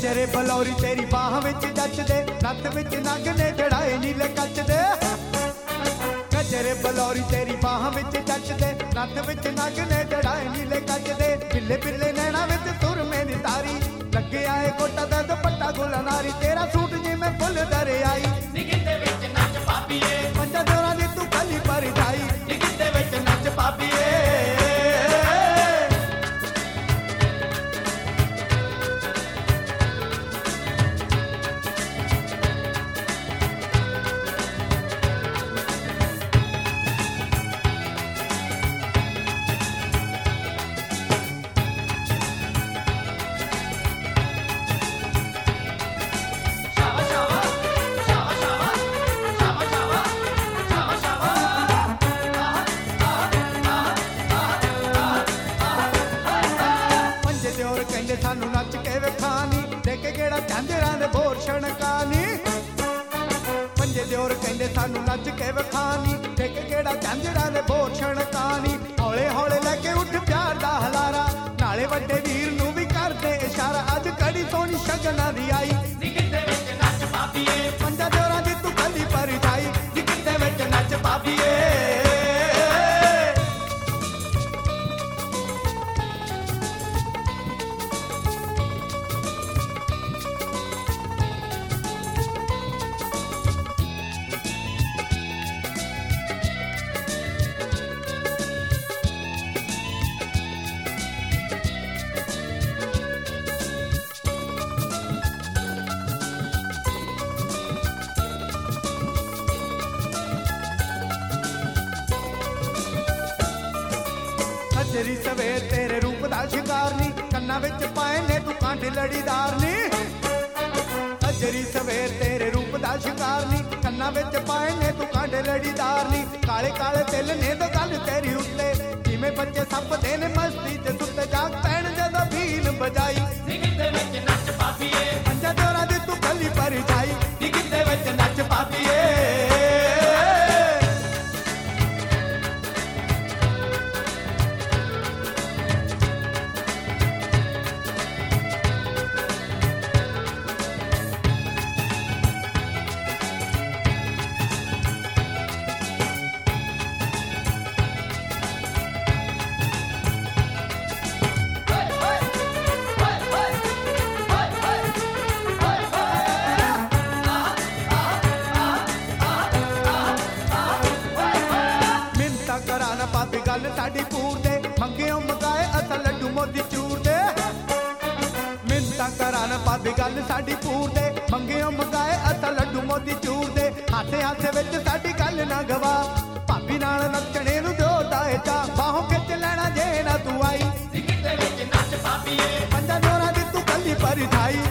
कचरे बलौरी तेरी बाह विच जचदे, नत्थ विच नग ने जड़ाए नीले कच दे। कचरे बलौरी तेरी बाह विच जचदे, नत्थ विच नग ने जड़ाए नीले कच दे। बिल्ले बिल्ले नैना विच सुर मेरी तारी, लगे आए गोटा दा दुपट्टा गुलनारी। तेरा सूट जिवें फुल दरियाई, निगिते विच नच पापीए, पंजा जोरां दी तू कली पर जाई। निगिते विच नच पापीए। कहंदे सानू नच के विखानी, देखे गेड़ा झांजरां दे बोर छणकानी। पंजे दियोर कहंदे सानू नच के विखानी, देखे गेड़ा झांजरां दे बोर छणकानी। हौले हौले लैके उठ प्यार दा हलारा, नाले वड्डे वीर नू भी करदे इशारा। अज कड़ी सोहनी शगना दी आई, निगिते विच नच पापीए, पंजा दियोरां दी तू कली पर जाई। निगिते विच नच पापीए। सजरी सवेर तेरे रूप दा शिकार नी, कन्ना विच पाए ने तू कांटे लड़ीदार नी। सजरी सवेर तेरे रूप दा शिकार नी, कन्ना विच पाए ने तू कांटे लड़ीदार नी। काले काले तिल ने तो गल तेरी उत्ते, जिवें बच्चे सप दे ने मस्ती च सुत्ते। जाग पैण जदों भील बजाई, निगिते विच नच पापीए, पंजा जोरां दी तू कली पर जाई। निगिते विच नच पापीए। भाभी गल साडी पूर दे, मंगियों मगाए असा लड्डू मोती चूर दे। मिन्नतां करान भाभी गल साडी पूर दे, मंगियों मगाए असा लड्डू मोती चूर दे। हाथे हाथे विच साडी गल ना गवा, भाभी नाल नचणे नूं जोरदा है चा। बाहों खिच लैणा जे ना तू आई, निगिते विच नच पापीए, पंजा जोरां दी तू कली पर जाई।